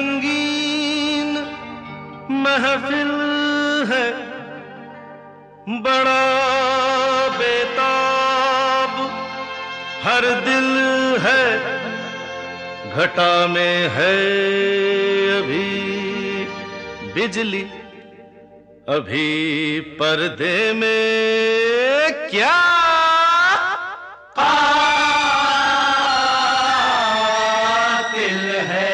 रंगीन महफिल है, बड़ा बेताब हर दिल है, घटा में है अभी बिजली, अभी पर्दे में क्या कातिल है।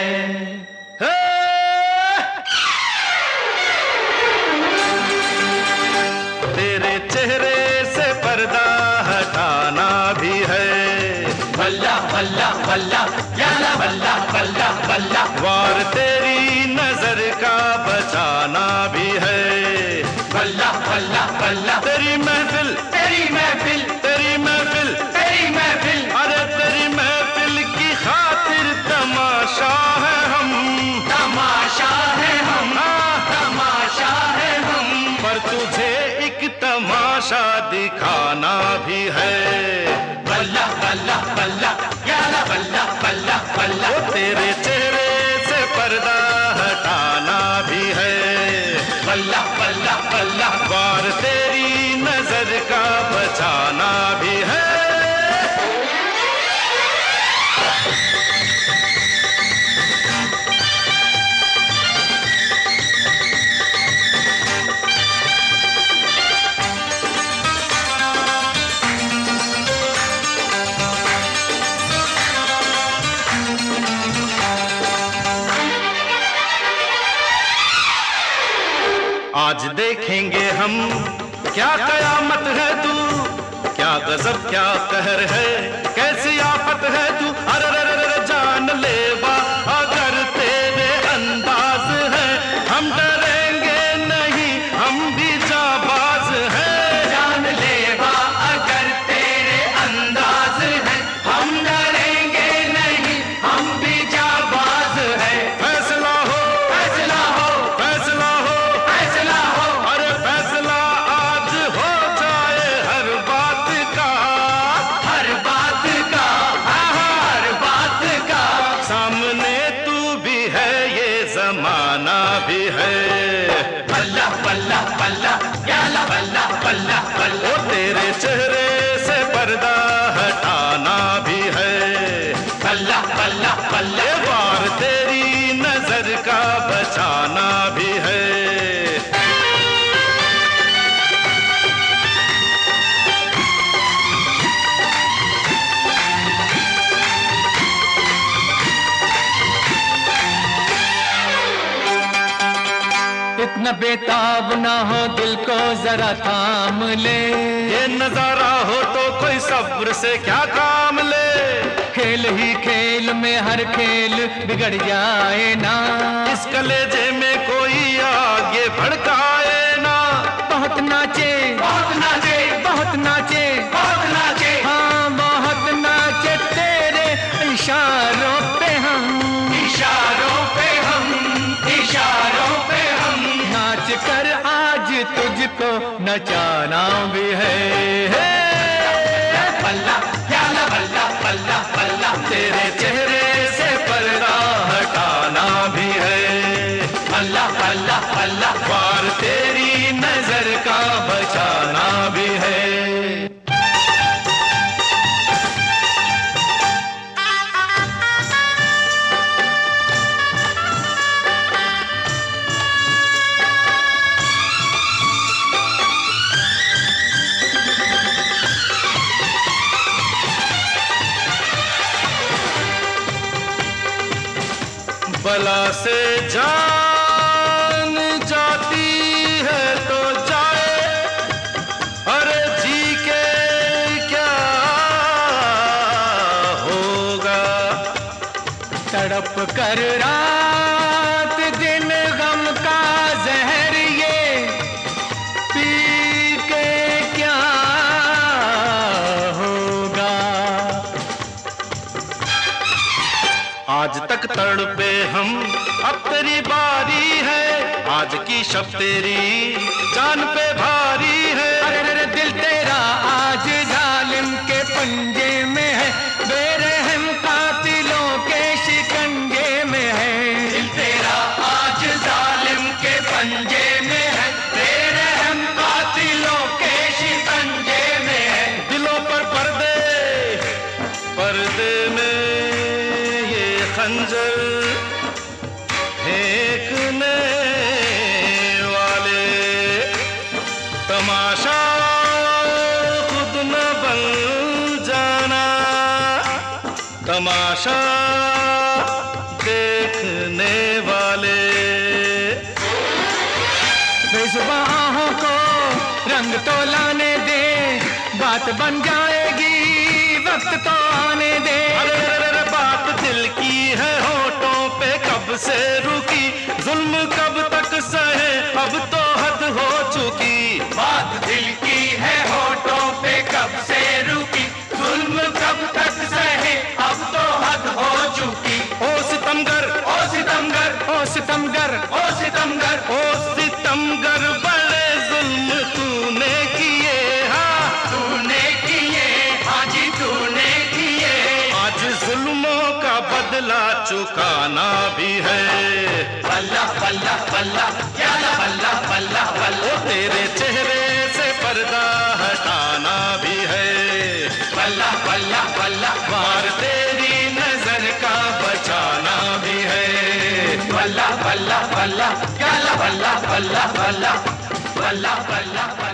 तेरे चेहरे से पर्दा हटाना भी है, बल्ला बल्ला बल्ला याला बल्ला बल्ला बल्ला, वार तेरी नजर का बचाना भी है, बल्ला बल्ला बल्ला, तेरी महफिल तेरी महफिल, तेरी महफिल तेरी महफिल, अरे तेरी महफिल की खातिर तमाशा है हम, तमाशा है हम, तमाशा है हम, पर तुझे एक तमाशा दिखाना भी है, बल्ला बल्ला बल्ला याला बल्ला बल्ला बल्ला, वो तेरे चेहरे से पर्दा हटाना भी है, बल्ला बल्ला बल्ला, वार तेरी नजर का बचाना भी है। आज देखेंगे हम क्या कयामत है तू, क्या गजब क्या कहर है, कैसी आफत है तू, अरे रे रे रे जान लेवा अगर तेरे अंदाज है, हम डरेंगे नहीं हम भी जाबाज हैं, जान लेवा अगर तेरे अंदाज है, हम डरेंगे नहीं हम भी जाबाज हैं, फैसला हो फैसला हो, फैसला हो, फैसला हो, अरे फैसला आज हो जाए हर बात का, हर बात का, हर बात का, सामने तू भी है ये जमाना भी है, बल्ला बल्ला बल्ला याला बल्ला बल्ला बल्ला, वो तेरे चेहरे से पर्दा हटाना भी है, बल्ला बल्ला बल्ला, ये वार तेरी नजर का बचाना भी है। इतना बेताब ना हो दिल को जरा थाम ले, ये नजारा हो तो कोई सब्र से क्या काम ले, खेल ही खेल में हर खेल बिगड़ जाए ना, इस कलेजे में कोई आगे भड़काए ना, बहुत नाचे बहुत नाचे बहुत नाचे बहुत नाचे, हाँ बहुत नाचे तेरे इशारों पे हम, इशारों पे हम, इशारों पे हम, नाच कर आज तुझको नचाना भी है, बल्ला याला बल्ला बल्ला बल्ला, तेरे चेहरे से पर्दा हटाना भी है, बल्ला बल्ला बल्ला, वार तेरी नजर का बचाना भी है। बला से जान जाती है तो जाए, अरे जी के क्या होगा, तड़प कर रात दिन गम का जहर ये पी के क्या होगा, आज तक तड़पे हम अब तेरी बारी है, आज की शब तेरी जान पे भारी है, अरे रे दिल तेरा आज जालिम के पंजे में है, बेरहम कातिलों के शिकंजे में है, दिल तेरा पर्दे में ये खंजर फेंकने वाले तमाशा खुद न बन जाना, तमाशा देखने वाले। बेजुबाहों को रंग तो लाने दे, बात बन जाएगी वक्त तो आने दे। अरे बात दिल की है होठों पे कब से रुकी, जुल्म कब तक सहे अब तो हद हो चुकी। बात दिल की है होठों पे कब से रुकी, जुल्म कब तक सहे अब तो हद हो चुकी। ओ सितमगर, ओ सितमगर, ओ सितमगर, ओ सितमगर, ओ सितमगर, बड़े जुल्म तूने किए, हाँ तूने किए, हाँ जी तूने किए। आज जुल्मों का बदला चुकाना भी है। बल्ला बल्ला बल्ला याला बल्ला बल्ला बल्ला, ओ तेरे चेहरे से पर्दा हटाना भी है। बल्ला बल्ला बल्ला, वार तेरी नजर का बचाना भी है। बल्ला बल्ला बल्ला याला बल्ला बल्ला बल्ला, बल्ला बल्ला।